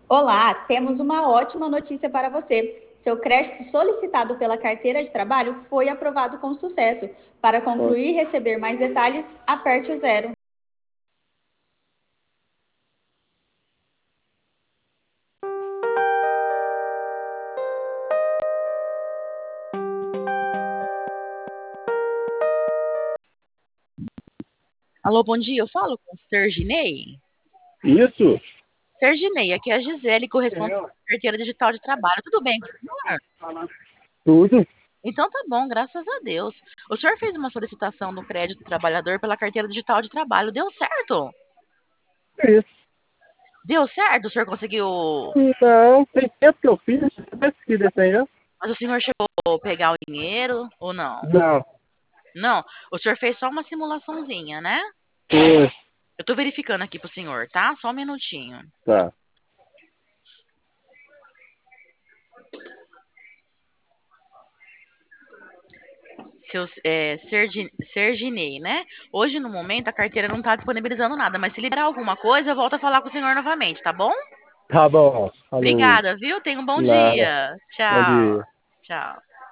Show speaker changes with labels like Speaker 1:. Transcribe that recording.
Speaker 1: Olá, temos uma ótima notícia para você. Seu crédito solicitado pela carteira de trabalho foi aprovado com sucesso. Para concluir e receber mais detalhes, aperte o zero.
Speaker 2: Alô, bom dia. Eu falo com o Serginei.
Speaker 3: Isso?
Speaker 2: Serginei, aqui é a Gisele, correspondente da carteira digital de trabalho. Tudo bem com o senhor?
Speaker 3: Tudo?
Speaker 2: Então tá bom, graças a Deus. O senhor fez uma solicitação do crédito trabalhador pela carteira digital de trabalho. Deu certo?
Speaker 3: Isso.
Speaker 2: Deu certo? O senhor conseguiu.
Speaker 3: Não, tem tempo que eu fiz, eu pesquisei desse aí, ó.
Speaker 2: Mas o senhor chegou a pegar o dinheiro ou não?
Speaker 3: Não,
Speaker 2: Não, o senhor fez só uma simulaçãozinha, né?
Speaker 3: foi.
Speaker 2: Eu tô verificando aqui pro senhor, tá? Só um minutinho.
Speaker 3: Tá.
Speaker 2: Serginei, né? Hoje, no momento, a carteira não tá disponibilizando nada, mas se liberar alguma coisa, eu volto a falar com o senhor novamente, tá bom?
Speaker 3: Tá bom, falou.
Speaker 2: Obrigada, viu? Tenha um bom
Speaker 3: Nada.
Speaker 2: dia.
Speaker 3: Bom
Speaker 2: Tchau.
Speaker 3: dia.
Speaker 2: Tchau.